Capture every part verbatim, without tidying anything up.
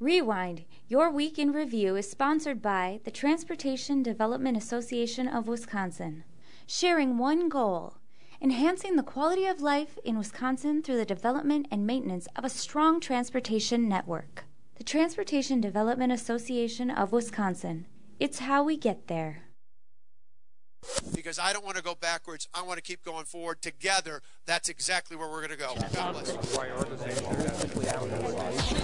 Rewind, your week in review is sponsored by the Transportation Development Association of Wisconsin, sharing one goal, enhancing the quality of life in Wisconsin through the development and maintenance of a strong transportation network. The Transportation Development Association of Wisconsin. It's how we get there. Because I don't want to go backwards. I want to keep going forward. Together, that's exactly where we're going to go. God bless you.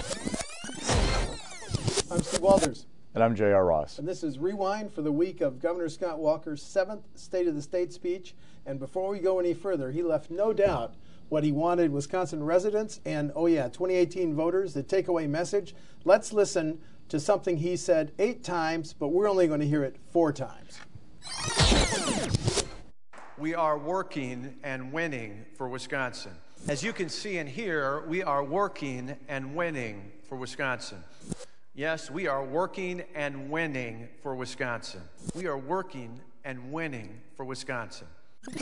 I'm Steve Walters. And I'm J R. Ross. And this is Rewind for the week of Governor Scott Walker's seventh State of the State speech. And before we go any further, he left no doubt what he wanted Wisconsin residents and, oh yeah, twenty eighteen voters, the takeaway message. Let's listen to something he said eight times, but we're only going to hear it four times. We are working and winning for Wisconsin. As you can see and hear, we are working and winning for Wisconsin. Yes, we are working and winning for Wisconsin. We are working and winning for Wisconsin.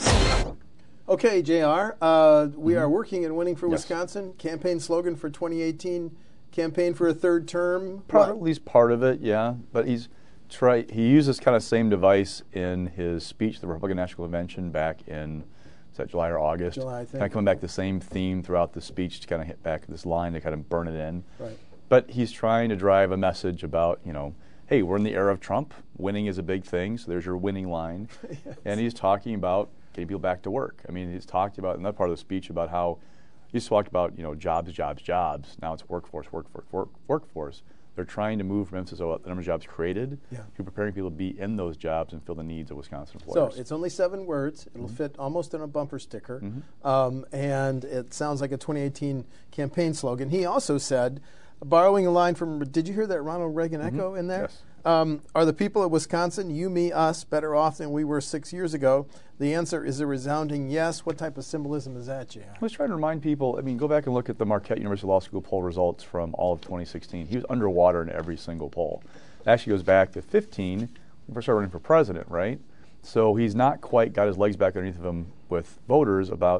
Okay, J R, uh, we mm-hmm. are working and winning for yes. Wisconsin. Campaign slogan for twenty eighteen, campaign for a third term. Part, at least part of it, yeah. But he's try. He used this kind of same device in his speech at the Republican National Convention back in, is that July or August? July, I think. Kind of coming back the same theme throughout the speech to kind of hit back this line to kind of burn it in. Right. But he's trying to drive a message about, you know, hey, we're in the era of Trump. Winning is a big thing, so there's your winning line. Yes. And he's talking about getting people back to work. I mean, he's talked about in that part of the speech about how he's talked about, you know, jobs, jobs, jobs. Now it's workforce, workforce, work, workforce. They're trying to move from emphasis on the number of jobs created yeah. to preparing people to be in those jobs and fill the needs of Wisconsin So employers. it's only seven words. It'll mm-hmm. fit almost in a bumper sticker. Mm-hmm. Um, and it sounds like a twenty eighteen campaign slogan. He also said, borrowing a line from, did you hear that Ronald Reagan mm-hmm. echo in there? Yes. Um, are the people of Wisconsin, you, me, us, better off than we were six years ago? The answer is a resounding yes. What type of symbolism is that, J R? I was trying to remind people, I mean, go back and look at the Marquette University Law School poll results from all of twenty sixteen. He was underwater in every single poll. It actually goes back to fifteen, when he first started running for president, right? So he's not quite got his legs back underneath of him with voters about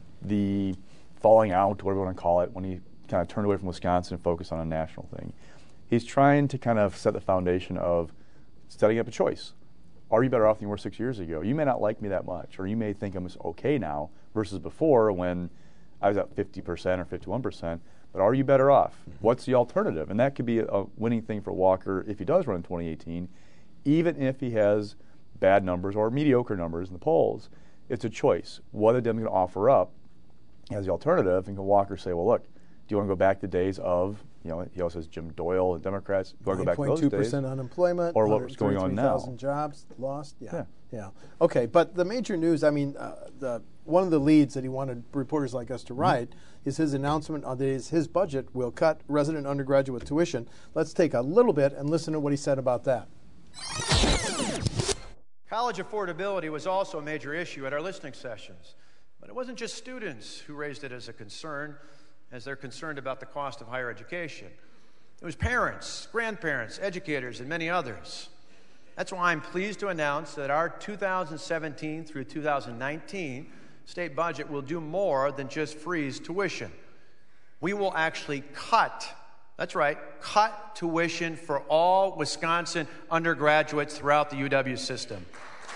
the falling out, whatever you want to call it, when he kind of turned away from Wisconsin and focused on a national thing. He's trying to kind of set the foundation of setting up a choice. Are you better off than you were six years ago? You may not like me that much, or you may think I'm okay now versus before when I was at fifty percent or fifty-one percent, but are you better off? Mm-hmm. What's the alternative? And that could be a, a winning thing for Walker if he does run in twenty eighteen, even if he has bad numbers or mediocre numbers in the polls. It's a choice. What are they going to offer up as the alternative? And can Walker say, well, look, do you want to go back to days of, you know, he also says Jim Doyle and Democrats. Do you want to go back to those days? nine point two percent unemployment, or what's going on now? one hundred thirty-three thousand jobs lost. Yeah. yeah. Yeah. Okay, but the major news, I mean, uh, the one of the leads that he wanted reporters like us to write mm-hmm. is his announcement that his, his budget will cut resident undergraduate tuition. Let's take a little bit and listen to what he said about that. College affordability was also a major issue at our listening sessions. But it wasn't just students who raised it as a concern, as they're concerned about the cost of higher education. It was parents, grandparents, educators, and many others. That's why I'm pleased to announce that our two thousand seventeen through two thousand nineteen state budget will do more than just freeze tuition. We will actually cut, that's right, cut tuition for all Wisconsin undergraduates throughout the U W system.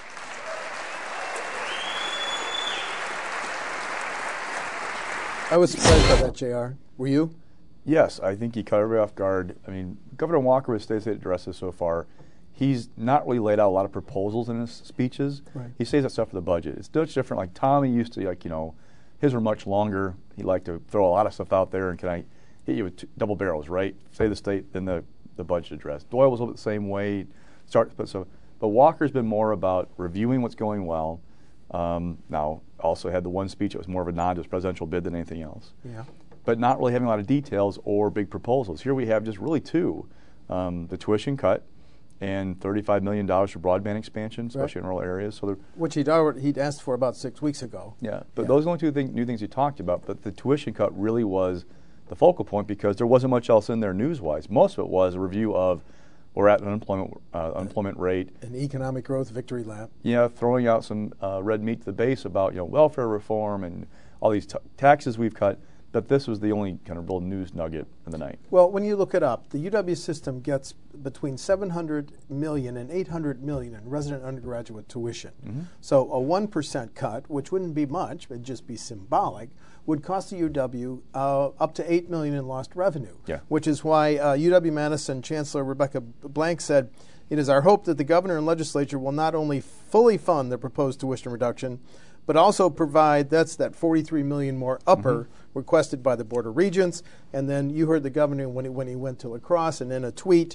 I was surprised by that, J R. Were you? Yes, I think he cut everybody off guard. I mean, Governor Walker with state state addresses so far, he's not really laid out a lot of proposals in his speeches. Right. He saves that stuff for the budget. It's much different. Like Tommy used to, like, you know, his were much longer. He liked to throw a lot of stuff out there and can I hit you with two, double barrels, right? Say the state, then the, the budget address. Doyle was a little bit the same way. Start, but so, but Walker's been more about reviewing what's going well. Um, now, also had the one speech that was more of a nod to his presidential bid than anything else. Yeah. But not really having a lot of details or big proposals. Here we have just really two. Um, the tuition cut and thirty-five million dollars for broadband expansion, especially right. in rural areas. So Which he'd already he'd asked for about six weeks ago. Yeah, but yeah. those are the only two thing, new things he talked about. But the tuition cut really was the focal point because there wasn't much else in there news-wise. Most of it was a review of we're at an unemployment uh, unemployment rate, an economic growth victory lap. Yeah, throwing out some uh, red meat to the base about you know welfare reform and all these t- taxes we've cut. But this was the only kind of real news nugget of the night. Well, when you look it up, the U W system gets between seven hundred million dollars and eight hundred million dollars in resident undergraduate tuition. Mm-hmm. So a one percent cut, which wouldn't be much, but just be symbolic, would cost the U W uh, up to eight million dollars in lost revenue, yeah. which is why uh, U W-Madison Chancellor Rebecca Blank said, "It is our hope that the governor and legislature will not only fully fund the proposed tuition reduction, but also provide," that's that forty-three million dollars more upper mm-hmm. requested by the Board of Regents. And then you heard the governor when he, when he went to La Crosse, and in a tweet,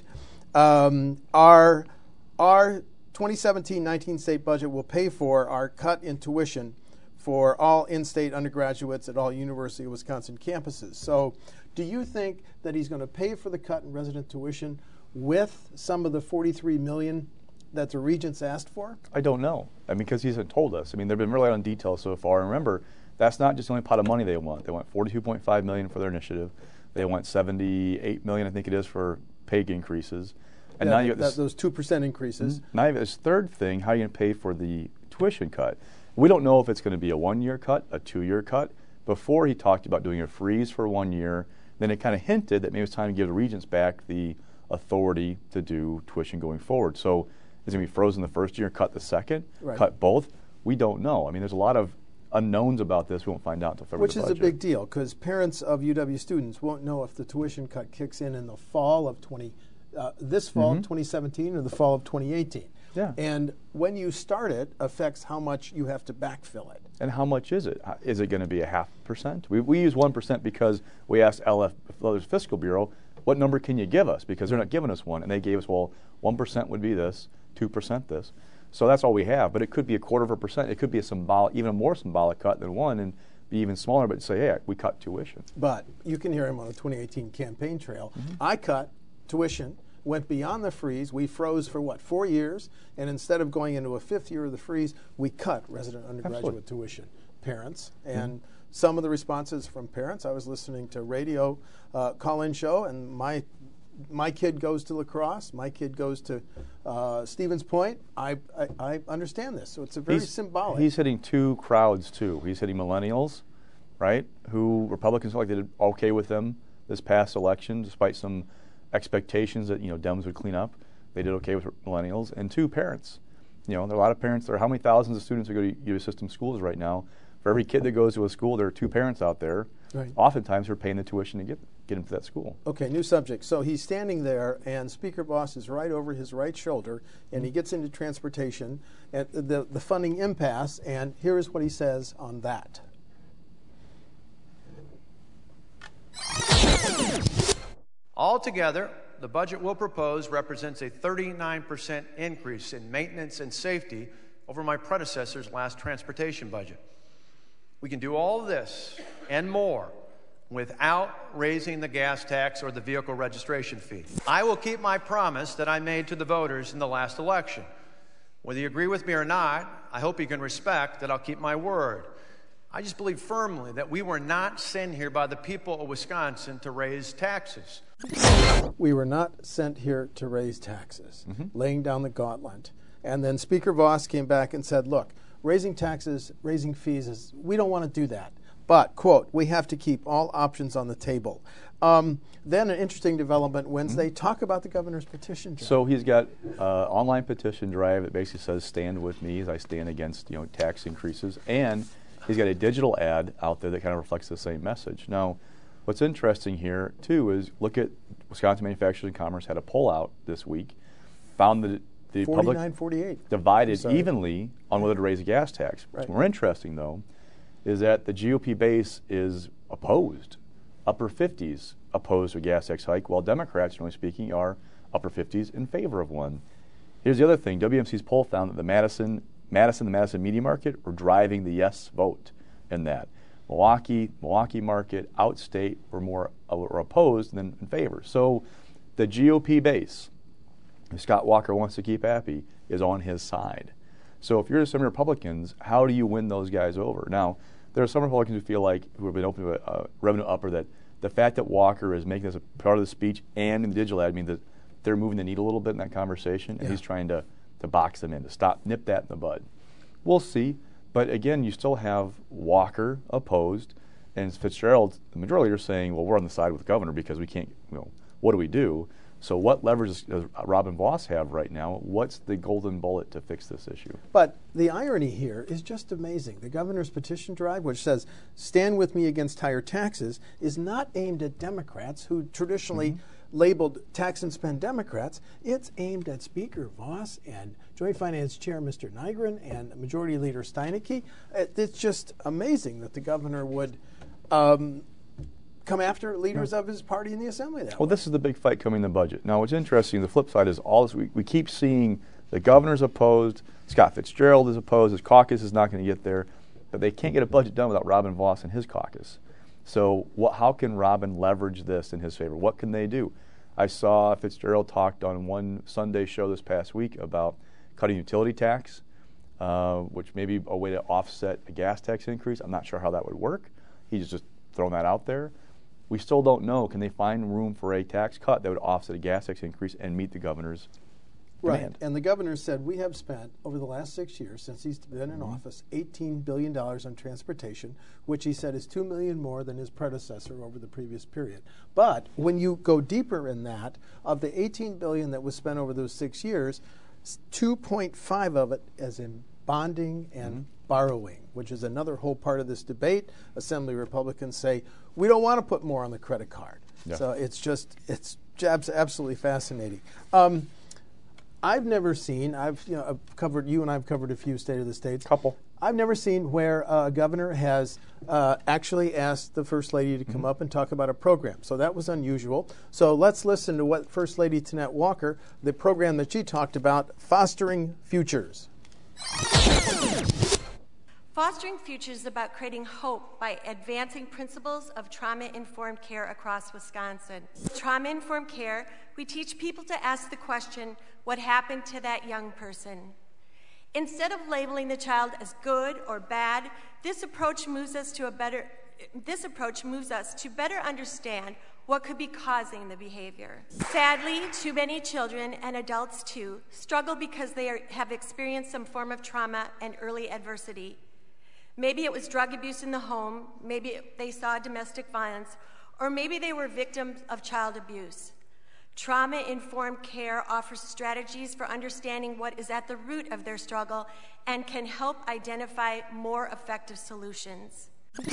um, our, our twenty seventeen nineteen state budget will pay for our cut in tuition for all in-state undergraduates at all University of Wisconsin campuses. So do you think that he's going to pay for the cut in resident tuition with some of the forty-three million dollars that the Regents asked for? I don't know. I mean, because he hasn't told us. I mean, they've been really on details so far. And remember, that's not just the only pot of money they want. They want forty-two point five million dollars for their initiative. They want seventy-eight million dollars, I think it is, for pay increases. And yeah, now you have that, this, those two percent increases. Mm-hmm. Now you have this third thing, how are you going to pay for the tuition cut? We don't know if it's going to be a one-year cut, a two-year cut. Before he talked about doing a freeze for one year, then it kind of hinted that maybe it's time to give the Regents back the authority to do tuition going forward. So is it going to be frozen the first year, cut the second, right. cut both? We don't know. I mean, there's a lot of unknowns about this. We won't find out until February. Which is budget. a big deal, because parents of U W students won't know if the tuition cut kicks in in the fall of twenty, uh, this fall mm-hmm. of twenty seventeen or the fall of twenty eighteen. Yeah. And when you start it, affects how much you have to backfill it. And how much is it? Is it going to be a half percent? We, we use one percent because we asked L F, Leathers Fiscal Bureau, what number can you give us? Because they're not giving us one. And they gave us, well, one percent would be this, two percent this. So that's all we have. But it could be a quarter of a percent. It could be a symbolic, even a more symbolic cut than one, and be even smaller, but say, hey, we cut tuition. But you can hear him on the twenty eighteen campaign trail. Mm-hmm. I cut tuition, went beyond the freeze. We froze for, what, four years? And instead of going into a fifth year of the freeze, we cut resident undergraduate Absolutely. tuition. Parents. And mm-hmm. some of the responses from parents, I was listening to a radio uh, call-in show, and my my kid goes to La Crosse, my kid goes to uh, Stevens Point. I, I I understand this, so it's a very he's, symbolic. He's hitting two crowds, too. He's hitting millennials, right, who Republicans felt like they did okay with them this past election, despite some expectations that, you know, Dems would clean up. They did okay with millennials. And two, parents. You know, there are a lot of parents. There are how many thousands of students who go to U W system schools right now? For every kid that goes to a school, there are two parents out there. Right. Oftentimes, who are paying the tuition to get get into that school. Okay, new subject. So he's standing there, and Speaker Voss is right over his right shoulder, and mm-hmm. he gets into transportation, and the, the funding impasse, and here is what he says on that. Altogether, the budget we'll propose represents a thirty-nine percent increase in maintenance and safety over my predecessor's last transportation budget. We can do all of this and more without raising the gas tax or the vehicle registration fee. I will keep my promise that I made to the voters in the last election. Whether you agree with me or not, I hope you can respect that I'll keep my word. I just believe firmly that we were not sent here by the people of Wisconsin to raise taxes. We were not sent here to raise taxes, mm-hmm. laying down the gauntlet. And then Speaker Voss came back and said, look, raising taxes, raising fees, is, we don't want to do that. But, quote, we have to keep all options on the table. Um, then an interesting development Wednesday, mm-hmm. talk about the governor's petition drive. So he's got an uh, online petition drive that basically says, stand with me as I stand against, you know, tax increases. And he's got a digital ad out there that kind of reflects the same message. Now, what's interesting here, too, is look at Wisconsin Manufacturers and Commerce had a poll out this week, found that the public forty-eight divided evenly on whether to raise a gas tax. Right. What's more interesting, though, is that the G O P base is opposed, upper fifties opposed to a gas tax hike, while Democrats, generally speaking, are upper fifties in favor of one. Here's the other thing. W M C's poll found that the Madison, Madison, the Madison media market were driving the yes vote in that. Milwaukee, Milwaukee market, outstate were more uh, were opposed than in favor. So the G O P base, if Scott Walker wants to keep happy, is on his side. So if you're some Republicans, how do you win those guys over? Now, there are some Republicans who feel like, who have been open to a uh, revenue upper, that the fact that Walker is making this a part of the speech and in the digital ad means that they're moving the needle a little bit in that conversation, and yeah. he's trying to, to box them in, to stop, nip that in the bud. We'll see. But again, you still have Walker opposed, And Fitzgerald, the majority leader, is saying, well, we're on the side with the governor because we can't, you know, what do we do? So what leverage does Robin Vos have right now? What's the golden bullet to fix this issue? But the irony here is just amazing. The governor's petition drive, which says, stand with me against higher taxes, is not aimed at Democrats who traditionally mm-hmm. labeled tax and spend Democrats. It's aimed at Speaker Vos and Joint Finance Chair Mister Nygren and Majority Leader Steineke. It's just amazing that the governor would um, come after leaders yeah. of his party in the Assembly that Well, way. this is the big fight coming in the budget. Now, what's interesting, the flip side is all this, we, we keep seeing the governor's opposed, Scott Fitzgerald is opposed, his caucus is not going to get there, but they can't get a budget done without Robin Vos and his caucus. So what, how can Robin leverage this in his favor? What can they do? I saw Fitzgerald talked on one Sunday show this past week about cutting utility tax, uh, which may be a way to offset a gas tax increase. I'm not sure how that would work. He's just thrown that out there. We still don't know, can they find room for a tax cut that would offset a gas tax increase and meet the governor's right. demand? And the governor said, we have spent, over the last six years, since he's been in mm-hmm. office, eighteen billion dollars on transportation, which he said is two million dollars more than his predecessor over the previous period. But when you go deeper in that, of the eighteen billion dollars that was spent over those six years, two point five of it is in bonding and mm-hmm. borrowing, which is another whole part of this debate. Assembly Republicans say, we don't want to put more on the credit card. Yeah. So it's just, it's absolutely fascinating. Um, I've never seen, I've you know I've covered, you and I've covered a few State of the States. Couple. I've never seen where a governor has uh, actually asked the First Lady to come mm-hmm. up and talk about a program. So that was unusual. So let's listen to what First Lady Tanette Walker, the program that she talked about, Fostering Futures. Fostering Futures is about creating hope by advancing principles of trauma-informed care across Wisconsin. Trauma-informed care, we teach people to ask the question, what happened to that young person? Instead of labeling the child as good or bad, this approach moves us to a better this approach moves us to better understand what could be causing the behavior. Sadly, too many children, and adults too, struggle because they are, have experienced some form of trauma and early adversity. Maybe it was drug abuse in the home, maybe they saw domestic violence, or maybe they were victims of child abuse. Trauma-informed care offers strategies for understanding what is at the root of their struggle and can help identify more effective solutions.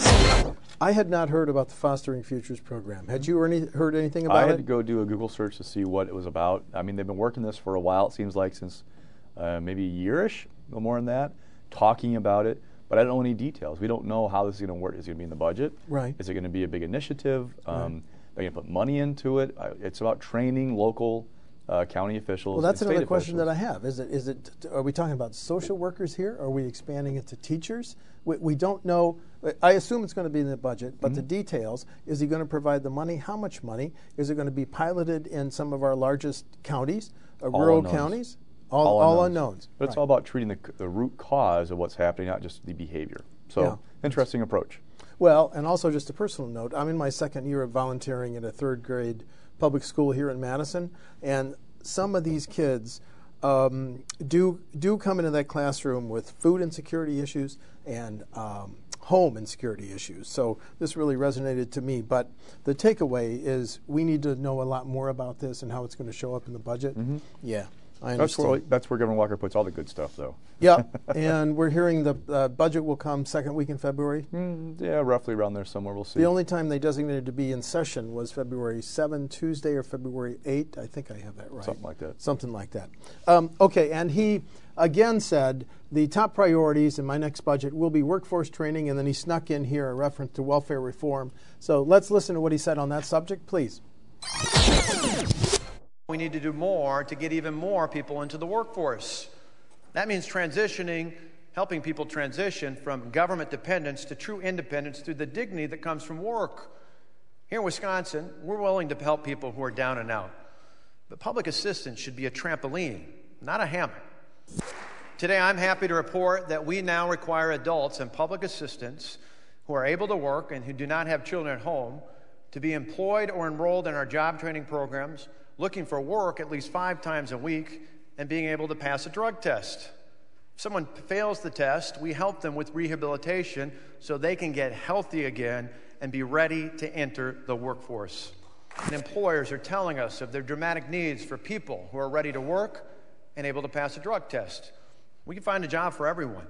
I had not heard about the Fostering Futures program. Had you any, heard anything about it? I had it? to go do a Google search to see what it was about. I mean, they've been working this for a while, it seems like, since uh, maybe a year-ish, no more than that, talking about it. But I don't know any details. We don't know how this is going to work. Is it going to be in the budget? Right. Is it going to be a big initiative? Um, right. They're going to put money into it. Uh, it's about training local uh, county officials. Well, that's and another state question officials. that I have. Is it? Is it? Are we talking about social workers here? Are we expanding it to teachers? We, we don't know. I assume it's going to be in the budget, but mm-hmm. the details. Is he going to provide the money? How much money? Is it going to be piloted in some of our largest counties, uh, rural unknowns. counties? All, all, all unknowns. unknowns. But it's right. all about treating the, the root cause of what's happening, not just the behavior. So, yeah. interesting approach. Well, and also just a personal note, I'm in my second year of volunteering at a third grade public school here in Madison, and some of these kids um, do do come into that classroom with food insecurity issues and um, home insecurity issues. So this really resonated to me. But the takeaway is we need to know a lot more about this and how it's going to show up in the budget. Mm-hmm. Yeah. I That's understand. where, that's where Governor Walker puts all the good stuff, though. Yeah, and we're hearing the uh, budget will come second week in February. Mm, yeah, roughly around there somewhere. We'll see. The only time they designated to be in session was February seventh, Tuesday, or February eighth. I think I have that right. Something like that. Something like that. Um, okay, and he again said the top priorities in my next budget will be workforce training, and then he snuck in here a reference to welfare reform. So let's listen to what he said on that subject, please. We need to do more to get even more people into the workforce. That means transitioning, helping people transition from government dependence to true independence through the dignity that comes from work. Here in Wisconsin, we're willing to help people who are down and out. But public assistance should be a trampoline, not a hammock. Today, I'm happy to report that we now require adults and public assistants who are able to work and who do not have children at home to be employed or enrolled in our job training programs, looking for work at least five times a week, and being able to pass a drug test. If someone fails the test, we help them with rehabilitation so they can get healthy again and be ready to enter the workforce. And employers are telling us of their dramatic needs for people who are ready to work and able to pass a drug test. We can find a job for everyone.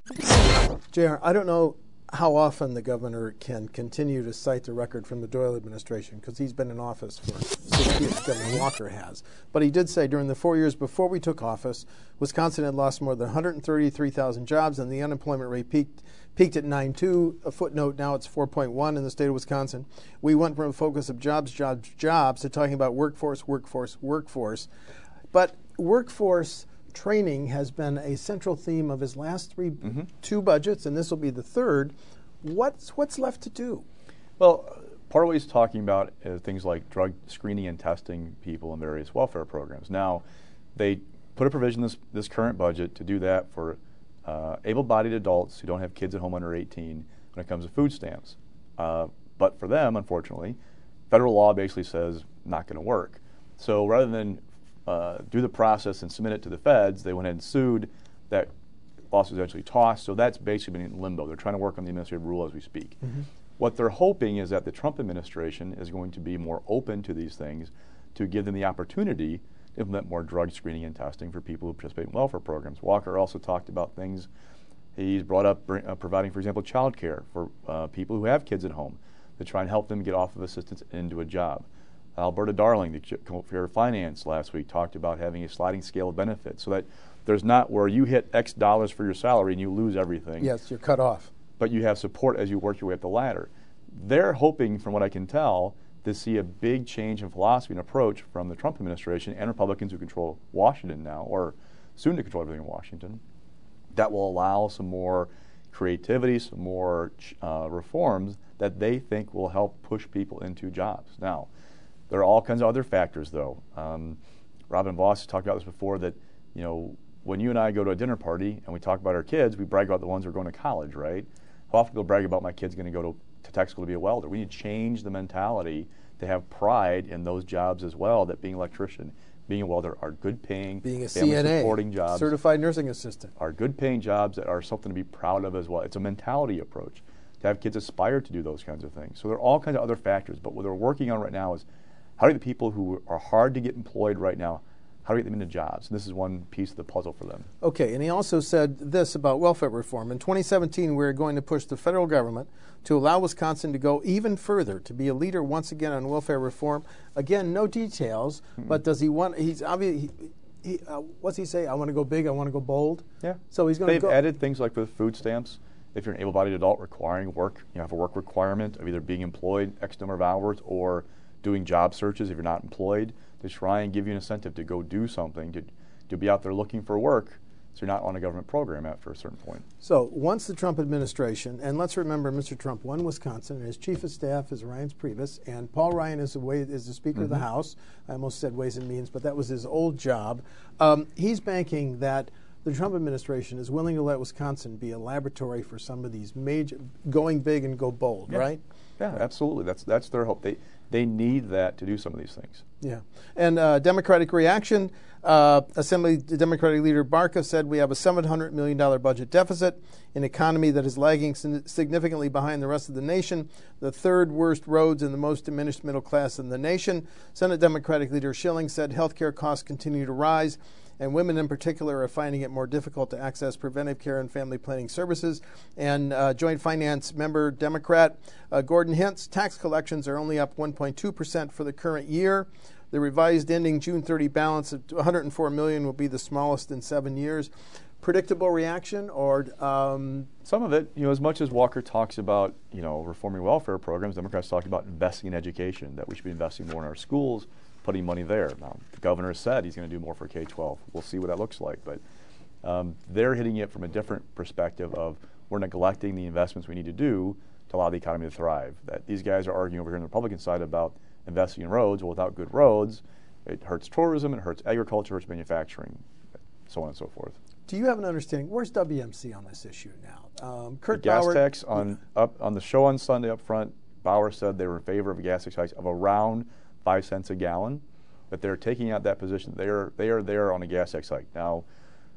J R, I don't know how often the governor can continue to cite the record from the Doyle administration, because he's been in office for six years, Governor Walker has. But he did say during the four years before we took office, Wisconsin had lost more than one hundred thirty-three thousand jobs, and the unemployment rate peaked peaked at nine point two. A footnote, now it's four point one in the state of Wisconsin. We went from a focus of jobs, jobs, jobs to talking about workforce, workforce, workforce. But workforce training has been a central theme of his last three, mm-hmm. two budgets, and this will be the third. What's what's left to do? Well, part of what he's talking about is things like drug screening and testing people in various welfare programs. Now, they put a provision in this, this current budget to do that for uh, able-bodied adults who don't have kids at home under eighteen when it comes to food stamps. Uh, but for them, unfortunately, federal law basically says not going to work. So rather than uh, do the process and submit it to the feds, they went ahead and sued. That lawsuit was eventually tossed, so that's basically been in limbo. They're trying to work on the administrative rule as we speak. Mm-hmm. What they're hoping is that the Trump administration is going to be more open to these things to give them the opportunity to implement more drug screening and testing for people who participate in welfare programs. Walker also talked about things. He's brought up uh, providing, for example, child care for uh, people who have kids at home to try and help them get off of assistance into a job. Alberta Darling, the Chair of Finance last week, talked about having a sliding scale of benefits so that there's not where you hit X dollars for your salary and you lose everything. Yes, you're cut off. But you have support as you work your way up the ladder. They're hoping, from what I can tell, to see a big change in philosophy and approach from the Trump administration and Republicans who control Washington now, or soon to control everything in Washington, that will allow some more creativity, some more uh, reforms that they think will help push people into jobs. Now, there are all kinds of other factors, though. Um, Robin Voss has talked about this before, that, you know, when you and I go to a dinner party and we talk about our kids, we brag about the ones who are going to college, right? How often do we brag about my kid's going to go to, to tech school to be a welder? We need to change the mentality to have pride in those jobs as well, that being an electrician, being a welder are good paying, being a C N A, supporting jobs. Certified nursing assistant. Are good paying jobs that are something to be proud of as well. It's a mentality approach to have kids aspire to do those kinds of things. So there are all kinds of other factors, but what they're working on right now is how do you get the people who are hard to get employed right now, how do we get them into jobs? And this is one piece of the puzzle for them. Okay, and he also said this about welfare reform. In twenty seventeen, we're going to push the federal government to allow Wisconsin to go even further, to be a leader once again on welfare reform. Again, no details, mm-hmm. but does he want, he's obviously, he, he, uh, what's he say? I want to go big, I want to go bold? Yeah. So he's going to They've go. added things like with food stamps. If you're an able-bodied adult requiring work, you have a work requirement of either being employed X number of hours or doing job searches if you're not employed, to try and give you an incentive to go do something, to, to be out there looking for work, so you're not on a government program after a certain point. So once the Trump administration, and let's remember Mister Trump won Wisconsin, and his chief of staff is Reince Priebus, and Paul Ryan is the, way, is the Speaker mm-hmm. of the House. I almost said Ways and Means, but that was his old job. Um, he's banking that the Trump administration is willing to let Wisconsin be a laboratory for some of these major, going big and go bold, yeah. right? Yeah, absolutely. That's that's their hope. They they need that to do some of these things. Yeah. And uh, Democratic reaction, uh, Assembly Democratic Leader Barca said we have a seven hundred million dollars budget deficit, an economy that is lagging significantly behind the rest of the nation, the third worst roads and the most diminished middle class in the nation. Senate Democratic Leader Schilling said health care costs continue to rise, and women in particular are finding it more difficult to access preventive care and family planning services. And uh, Joint Finance member Democrat uh, Gordon Hintz, tax collections are only up one point two percent for the current year. The revised ending June thirtieth balance of one hundred four million dollars will be the smallest in seven years. Predictable reaction, or um, some of it, you know, as much as Walker talks about, you know, reforming welfare programs, Democrats talk about investing in education, that we should be investing more in our schools, putting money there. Now, the governor said he's going to do more for K twelve. We'll see what that looks like. But um, they're hitting it from a different perspective of we're neglecting the investments we need to do to allow the economy to thrive. That these guys are arguing over here on the Republican side about investing in roads. Well, without good roads, it hurts tourism, it hurts agriculture, it hurts manufacturing, so on and so forth. Do you have an understanding? Where's W M C on this issue now? Um, Kurt the gas Bauer, tax on up on the show on Sunday up front, Bauer said they were in favor of a gas tax hike of around five cents a gallon, but they're taking out that position. They are they are there on a gas tax hike. Now,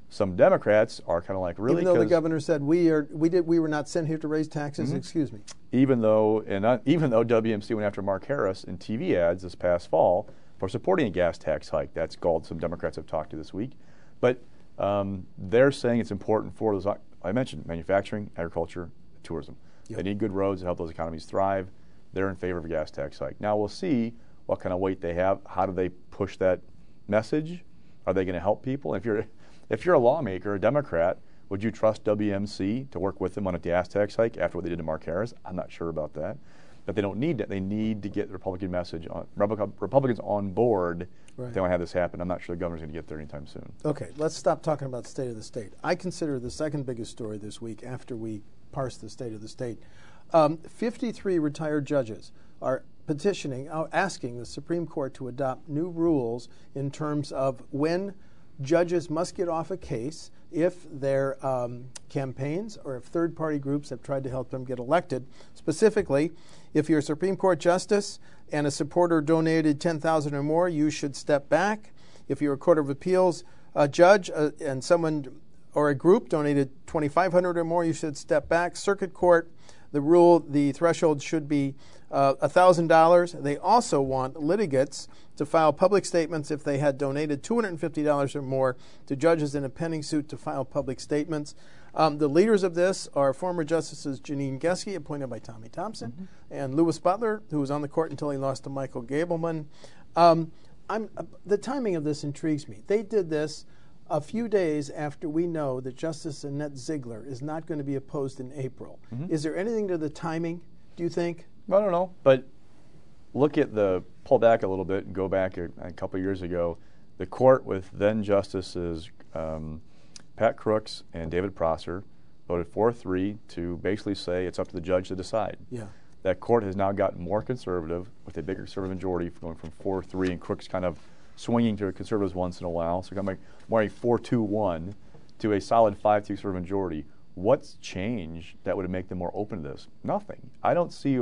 Some Democrats are kind of like, really? Even though the governor said we are, we did, we were not sent here to raise taxes. Mm-hmm. Excuse me. Even though, and not, even though W M C went after Mark Harris in T V ads this past fall for supporting a gas tax hike, that's galled some Democrats I've talked to this week. But um, they're saying it's important for those I mentioned: manufacturing, agriculture, tourism. Yep. They need good roads to help those economies thrive. They're in favor of a gas tax hike. Now we'll see what kind of weight they have. How do they push that message? Are they going to help people? If you're If you're a lawmaker, a Democrat, would you trust W M C to work with them on a gas tax hike after what they did to Mark Harris? I'm not sure about that. But they don't need that. They need to get the Republican message on Republicans on board. Right. If they want to have this happen. I'm not sure the governor's going to get there anytime soon. Okay, let's stop talking about the state of the state. I consider the second biggest story this week, after we parse the state of the state. Um, fifty-three retired judges are petitioning, uh, asking the Supreme Court to adopt new rules in terms of when judges must get off a case if their um, campaigns or if third-party groups have tried to help them get elected. Specifically, if you're a Supreme Court justice and a supporter donated ten thousand dollars or more, you should step back. If you're a Court of Appeals uh, judge uh, and someone or a group donated twenty-five hundred dollars or more, you should step back. Circuit Court, the rule, the threshold should be uh, one thousand dollars. They also want litigants to file public statements if they had donated two hundred fifty dollars or more to judges in a pending suit to file public statements. Um, the leaders of this are former Justices Janine Geske, appointed by Tommy Thompson, mm-hmm. and Louis Butler, who was on the court until he lost to Michael Gableman. Um, I'm, uh, the timing of this intrigues me. They did this a few days after we know that Justice Annette Ziegler is not going to be opposed in April. Mm-hmm. Is there anything to the timing, do you think? I don't know, but look at the, pull back a little bit and go back a, a couple of years ago. The court with then Justices um, Pat Crooks and David Prosser voted four three to basically say it's up to the judge to decide. Yeah. That court has now gotten more conservative with a bigger conservative majority, going from four three, and Crooks kind of swinging to conservatives once in a while. So coming more a four two one to a solid five two conservative majority. What's changed that would make them more open to this? Nothing. I don't see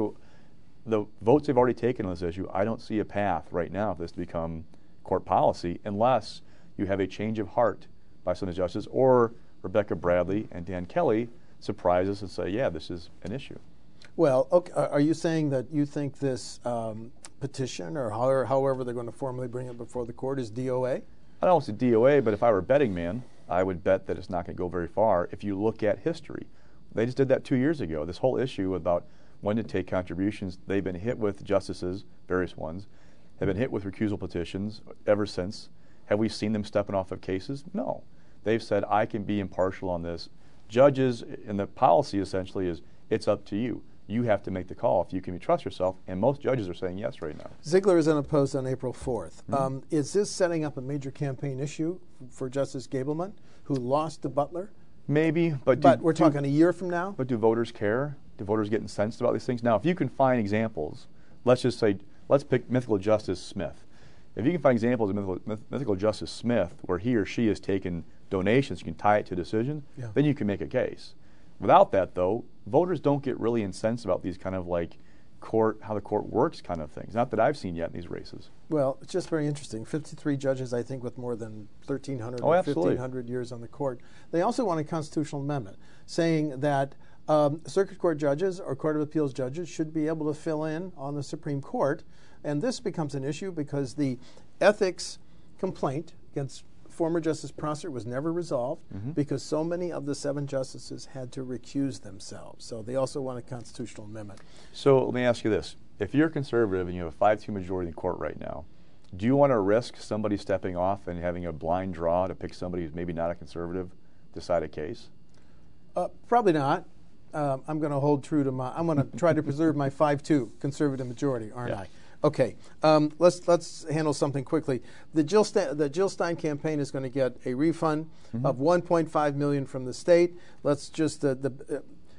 the votes they've already taken on this issue. I don't see a path right now for this to become court policy unless you have a change of heart by some of the justices, or Rebecca Bradley and Dan Kelly surprise us and say, yeah, this is an issue. Well, okay, are you saying that you think this um, petition, or however, however they're going to formally bring it before the court, is D O A? I don't know if it's D O A, but if I were a betting man, I would bet that it's not going to go very far if you look at history. They just did that two years ago. This whole issue about when to take contributions, they've been hit with, justices, various ones, have been hit with recusal petitions ever since. Have we seen them stepping off of cases? No. They've said, I can be impartial on this. Judges, and the policy essentially is, it's up to you. You have to make the call if you can trust yourself, and most judges are saying yes right now. Ziegler is unopposed on April fourth. Mm-hmm. Um, is this setting up a major campaign issue for Justice Gableman, who lost to Butler? Maybe, but, but do, we're do, talking a year from now? But do voters care? Do voters get incensed about these things? Now, if you can find examples, let's just say, let's pick Mythical Justice Smith. If you can find examples of Mythical, Myth, Mythical Justice Smith where he or she has taken donations, you can tie it to a decision, yeah. then you can make a case. Without that, though, voters don't get really incensed about these kind of like court, how the court works kind of things. Not that I've seen yet in these races. Well, it's just very interesting. fifty-three judges, I think, with more than thirteen hundred oh, or fifteen hundred years on the court. They also want a constitutional amendment saying that um, circuit court judges or Court of Appeals judges should be able to fill in on the Supreme Court. And this becomes an issue because the ethics complaint against former Justice Prosser was never resolved mm-hmm. because so many of the seven justices had to recuse themselves. So they also want a constitutional amendment. So let me ask you this. If you're conservative and you have a five two majority in court right now, do you want to risk somebody stepping off and having a blind draw to pick somebody who's maybe not a conservative decide a case? Uh, probably not. Uh, I'm going to hold true to my, I'm going to try to preserve my five two conservative majority, aren't yeah. I? Okay, um, let's let's handle something quickly. The Jill Sta- the Jill Stein campaign is going to get a refund mm-hmm. of one point five million dollars from the state. Let's just uh, the uh,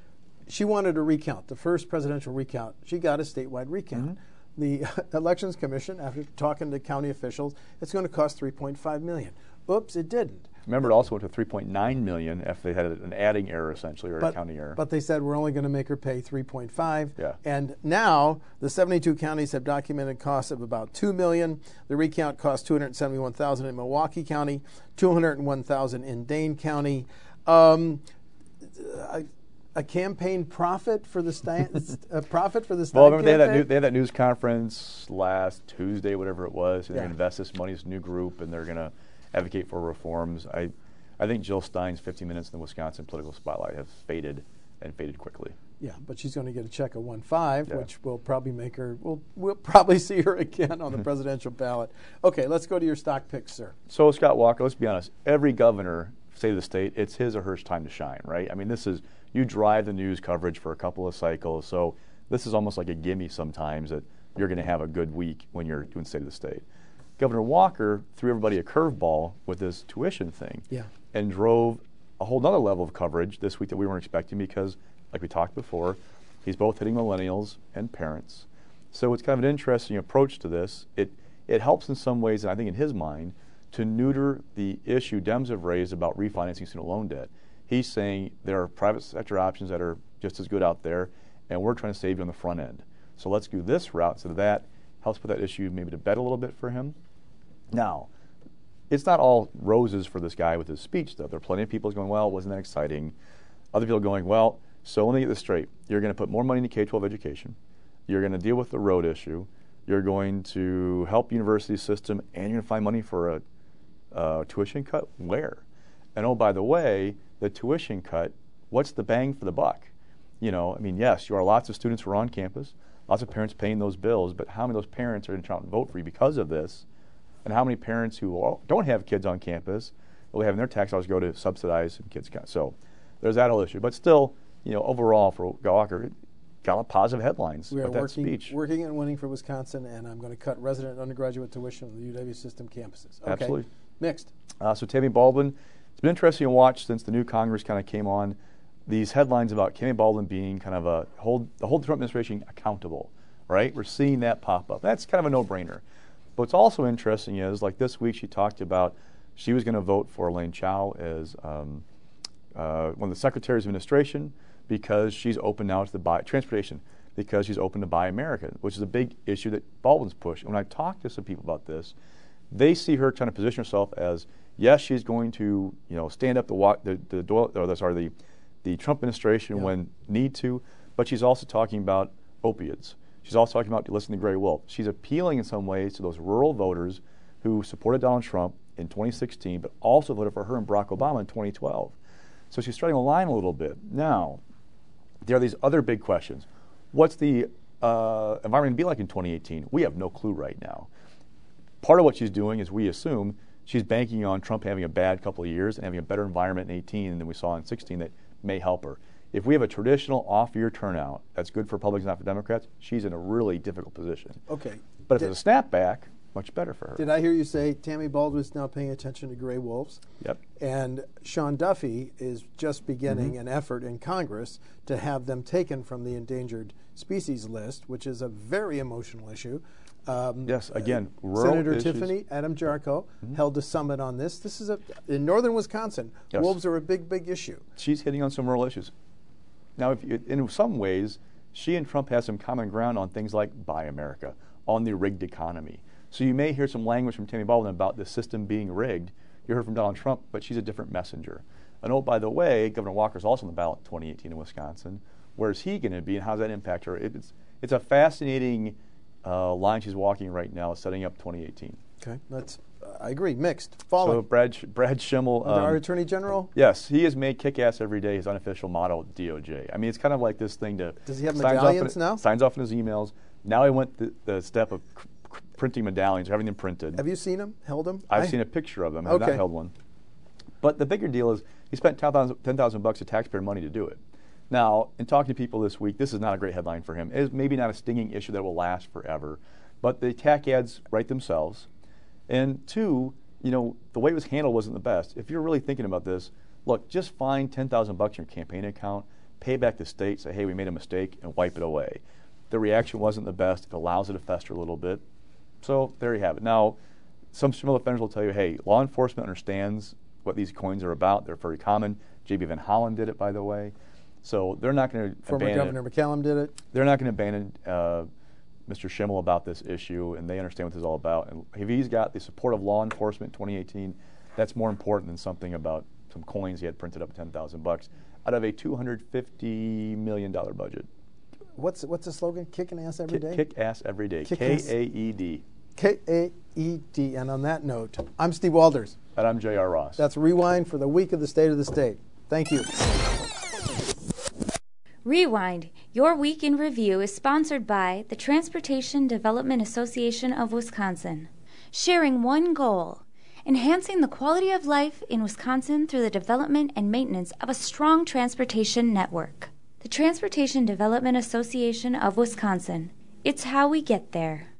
she wanted a recount, the first presidential recount. She got a statewide recount. Mm-hmm. The uh, Elections Commission, after talking to county officials, it's going to cost three point five million dollars. Oops, it didn't. Remember, it also went to three point nine million dollars if they had an adding error, essentially, or but, an accounting error. But they said we're only going to make her pay three point five. Yeah. And now the seventy-two counties have documented costs of about two million dollars. The recount cost two hundred seventy-one thousand dollars in Milwaukee County, two hundred one thousand dollars in Dane County. Um, a, a campaign profit for the Stein, a profit for the Stein Well, remember they had, that campaign? new, they had that news conference last Tuesday, whatever it was, and Yeah. they're going to invest this money in this new group, and they're going to advocate for reforms. I, I think Jill Stein's fifteen minutes in the Wisconsin political spotlight have faded and faded quickly. Yeah, but she's going to get a check of one five, Yeah. which will probably make her. We'll we'll probably see her again on the presidential ballot. Okay, let's go to your stock picks, sir. So Scott Walker, let's be honest. Every governor, state of the state, it's his or her time to shine, right? I mean, this is you drive the news coverage for a couple of cycles, so this is almost like a gimme sometimes that you're going to have a good week when you're doing state of the state. Governor Walker threw everybody a curveball with this tuition thing, Yeah. and drove a whole nother level of coverage this week that we weren't expecting because, like we talked before, he's both hitting millennials and parents. So it's kind of an interesting approach to this. It it helps in some ways, and I think in his mind, to neuter the issue Dems have raised about refinancing student loan debt. He's saying there are private sector options that are just as good out there, and we're trying to save you on the front end. So let's do this route so that helps put that issue maybe to bed a little bit for him. Now, it's not all roses for this guy with his speech, though. There are plenty of people going, well, wasn't that exciting? Other people going, well, so let me get this straight. You're going to put more money into K twelve education. You're going to deal with the road issue. You're going to help university system, and you're going to find money for a, a tuition cut? Where? And oh, by the way, the tuition cut, what's the bang for the buck? You know, I mean, yes, you are lots of students who are on campus, lots of parents paying those bills, but how many of those parents are going to turn out and vote for you because of this? And how many parents who don't have kids on campus will have their tax dollars go to subsidize some kids? So there's that whole issue. But still, you know, overall for Walker, got a lot of positive headlines We are with that working, speech. working and winning for Wisconsin, and I'm going to cut resident and undergraduate tuition on the U W system campuses. Okay. Absolutely. Mixed. Uh, so Tammy Baldwin, it's been interesting to watch since the new Congress kind of came on. These headlines about Tammy Baldwin being kind of a hold the whole Trump administration accountable, right? We're seeing that pop up. That's kind of a no-brainer. But what's also interesting is, like this week, she talked about she was going to vote for Elaine Chao as um, uh, one of the secretaries of administration because she's open now to the buy transportation because she's open to Buy America, which is a big issue that Baldwin's pushed. When I talk to some people about this, they see her trying to position herself as, yes, she's going to, you know, stand up the wa- the the, Doyle, or the sorry the the Trump administration Yeah. when need to, but she's also talking about opiates. She's also talking about listening to Gray Wolf. She's appealing in some ways to those rural voters who supported Donald Trump in twenty sixteen, but also voted for her and Barack Obama in twenty twelve. So she's starting to align a little bit. Now, there are these other big questions. What's the uh, environment be like in twenty eighteen? We have no clue right now. Part of what she's doing is we assume she's banking on Trump having a bad couple of years and having a better environment in eighteen than we saw in sixteen that may help her. If we have a traditional off-year turnout that's good for Republicans, not for Democrats, she's in a really difficult position. Okay. But if Did- there's a snapback, much better for her. Did I hear you say Tammy Baldwin's now paying attention to gray wolves? Yep. And Sean Duffy is just beginning Mm-hmm. an effort in Congress to have them taken from the endangered species list, which is a very emotional issue. Um, Yes, again, uh, rural Senator issues. Tiffany Adam Jarko held a summit on this. This is a in northern Wisconsin. Yes. Wolves are a big, big issue. She's hitting on some rural issues. Now, if you, in some ways, she and Trump have some common ground on things like Buy America, on the rigged economy. So you may hear some language from Tammy Baldwin about the system being rigged. You heard from Donald Trump, but she's a different messenger. And oh, by the way, Governor Walker's also on the ballot in twenty eighteen in Wisconsin. Where's he going to be, and how does that impact her? It's it's a fascinating uh, line she's walking right now, setting up twenty eighteen. Okay, that's uh, I agree. Mixed. Falling. So Brad Sch- Brad Schimmel, um, Our Attorney General. yes, he has made kick-ass every day his unofficial motto at D O J. I mean, it's kind of like this thing to Does he have signs off medallions in, now? Signs off in his emails. Now he went the, the step of c- c- printing medallions, having them printed. Have you seen him? Held him? I've I- seen a picture of them. I've Okay. not held one. But the bigger deal is he spent ten thousand bucks of taxpayer money to do it. Now, in talking to people this week, this is not a great headline for him. It is maybe not a stinging issue that will last forever, but the tax ads write themselves. And two, you know, the way it was handled wasn't the best. If you're really thinking about this, look, just find ten thousand bucks in your campaign account, pay back the state, say, hey, we made a mistake, and wipe it away. The reaction wasn't the best. It allows it to fester a little bit. So there you have it. Now, some criminal offenders will tell you, hey, law enforcement understands what these coins are about. They're very common. J B Van Hollen did it, by the way. So they're not going to Former abandon Governor McCallum did it. They're not going to abandon uh, Mister Schimmel about this issue, and they understand what this is all about. And if he's got the support of law enforcement in twenty eighteen, that's more important than something about some coins he had printed up at ten thousand bucks out of a two hundred fifty million dollars budget. What's what's the slogan? Kicking ass every day? Kick ass every day. Kick K ass. A E D. K A E D. And on that note, I'm Steve Walders. And I'm J R. Ross. That's Rewind for the week of the State of the State. Thank you. Rewind, Your Week in Review is sponsored by the Transportation Development Association of Wisconsin, sharing one goal, enhancing the quality of life in Wisconsin through the development and maintenance of a strong transportation network. The Transportation Development Association of Wisconsin. It's how we get there.